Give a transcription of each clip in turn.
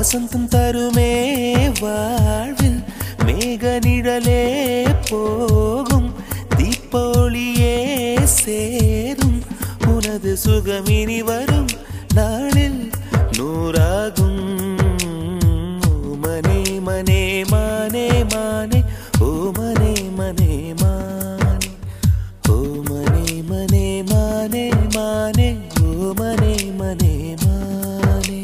வசந்தம் தருமே வாழ்வில் மேக நிழலே போகும் தீப்பொழியே சேரும் உனது சுகமினி வரும் நாளில் நூறாகும் மனே மனே மானே மானே ஓ மனே மனே மானே ஓ மனே மனே மானே மானே ஓ மனே மனே மானே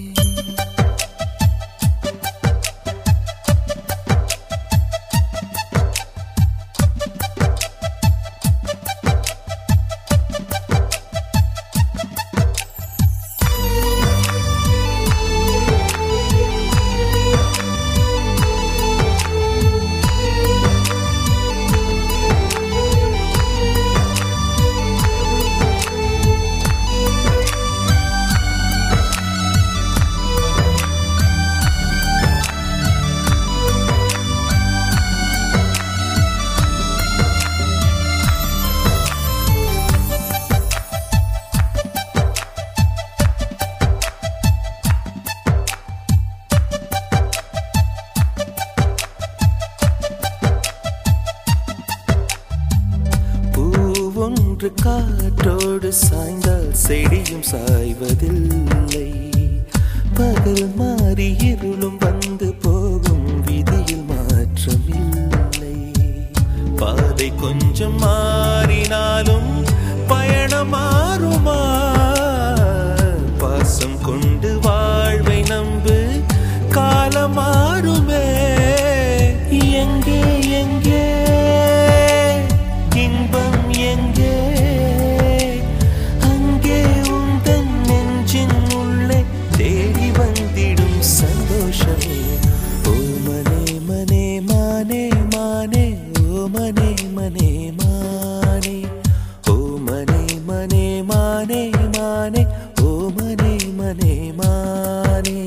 ஒன்று காற்றோடு சாய்ந்தால் செடியும் சாய்வதில்லை பகல் மாறி இருளும் வந்து போகும் விதியில் மாற்றமில்லை பாதை கொஞ்சம் மாறினாலும் பயணம் மாறுமா பாசம் கொண்டு வாழ்வை நம்பு காலம் மாறுமே எங்கே எங்கே இன்பம் எங்கே அங்கே உந்தன் நெஞ்சின் உள்ளே தேடி வந்திடும் சந்தோஷமே ஓ மனே மனே மானே மானே ஓ மனே மனே மானே ஓ மனே மனே மானே மானே ஓ மனே மனே மானே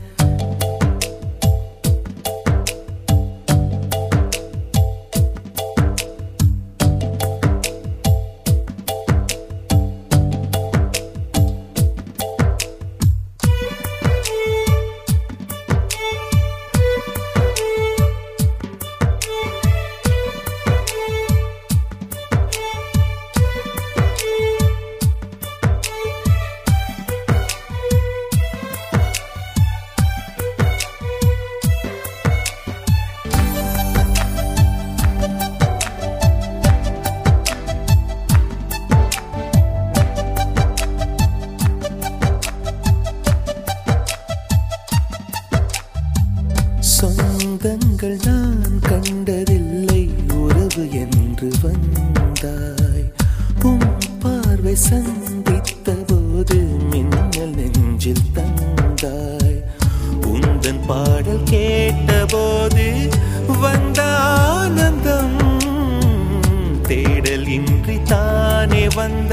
சொந்தங்கள் நான் கண்டதில்லை உறவு என்று வந்தாய் உன் பார்வை சந்தித்த போது மின்னல் நெஞ்சில் தந்தாய் உந்தன் பாடல் கேட்டபோது வந்த ஆனந்தம் தேடல் இன்றி தானே வந்த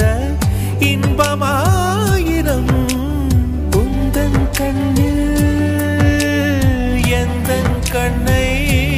இன்பமாயிரம் உந்தன் கண்ணில் எந்தன் கண்ணை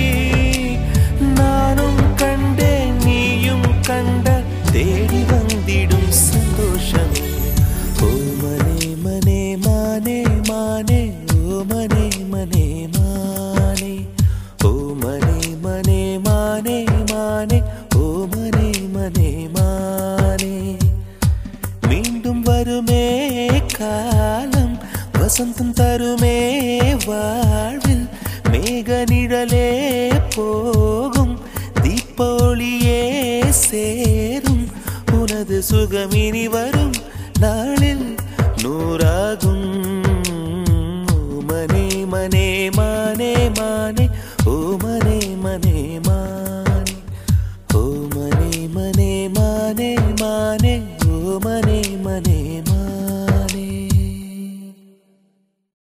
நானும் கண்டேன் நீயும் கண்ட தேடி வந்திடும் சந்தோஷமே ஓ மனே மனே மானே மானே ஓ மனே மனே மானே ஓ மனே மனே மானே மானே ஓ மனே மனே மானே மீண்டும் வருமே காலம் வசந்தம் தருமே வாழ்வில் மேக நிழலே போகும் தீப்பொழியே சேரும் உனது சுகமினி வரும் நாள்